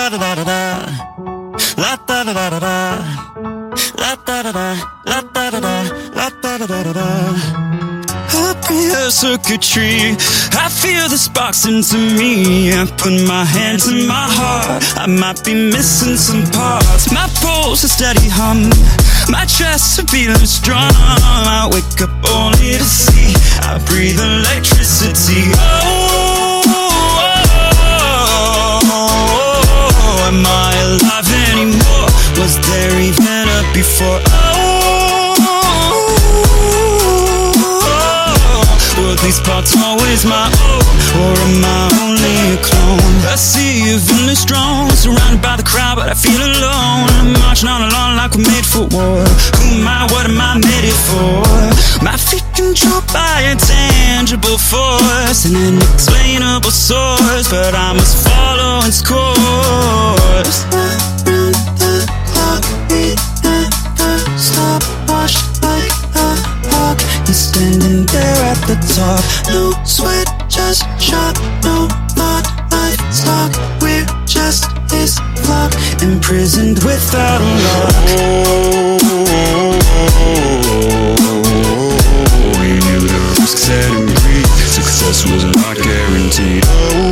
da da da da da. La da da da da da. La da da da. La da da da. La da da da da. Happy as circuitry, I feel the sparks into me. I put my hand to my heart, I might be missing some parts. My pulse a steady hum, my chest a beating strong. I wake up only to see I breathe electricity. Am I alive anymore? Was there even a before? Were these parts always my own, or am I only a clone? I see you feeling strong, surrounded by the crowd, but I feel alone. I'm marching on along like we're made for war. Who am I? What am I made it for? My feet controlled by a tangible force, an inexplainable source, but I must follow its course. Run the clock, we never stop, washed like a hawk. You're standing there at the top, no sweat, just shock, no thought, livestock. We're just this flock, imprisoned without a lock. We knew the risks and greed, success was not guaranteed.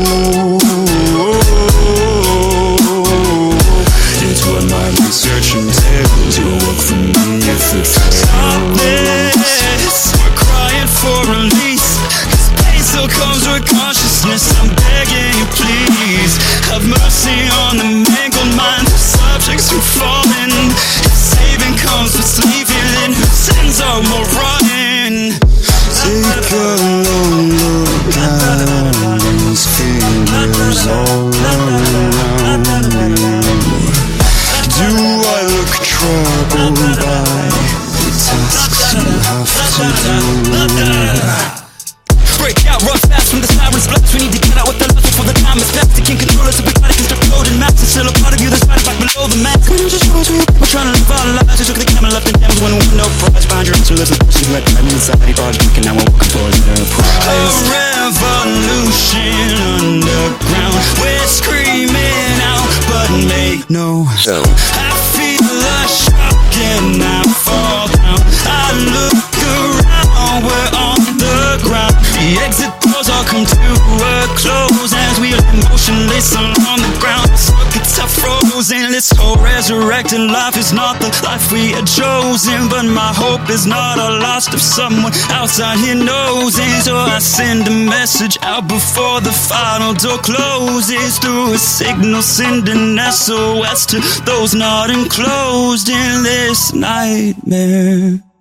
It's what my research entails. You'll work for me if it fails. Stop this, we're crying for release, 'cause pain still comes with consciousness. I'm begging you please, have mercy on the mangled mind of subjects who've fallen. If saving comes with sleeping, then whose sins are more rotten? Take a long look at these fingers all around me. Do I look troubled by the tasks you have to do? Break out, run fast from the sirens blast. We need to get out with the love before the time is past. They can't control us, so we gotta construct loaded maps. It's still a part of you that's fighting back below the mask. We're just we're trying to live our lives. We took the camera left and down when we no prize. Behind your eyes, who lives the person who had died inside. He brought drinking, now we're walking towards their prize. A revolution underground, we're screaming out, but make no sound. I feel a shock and I fall down. I look around, we're on the ground. The exit doors all come to a close as we lie motionless along the ground. Circuits are frozen. This whole resurrected life is not the life we had chosen, but my hope is not all lost if someone outside here knows it. So I send a message out before the final door closes, through a signal sending SOS to those not enclosed in this nightmare.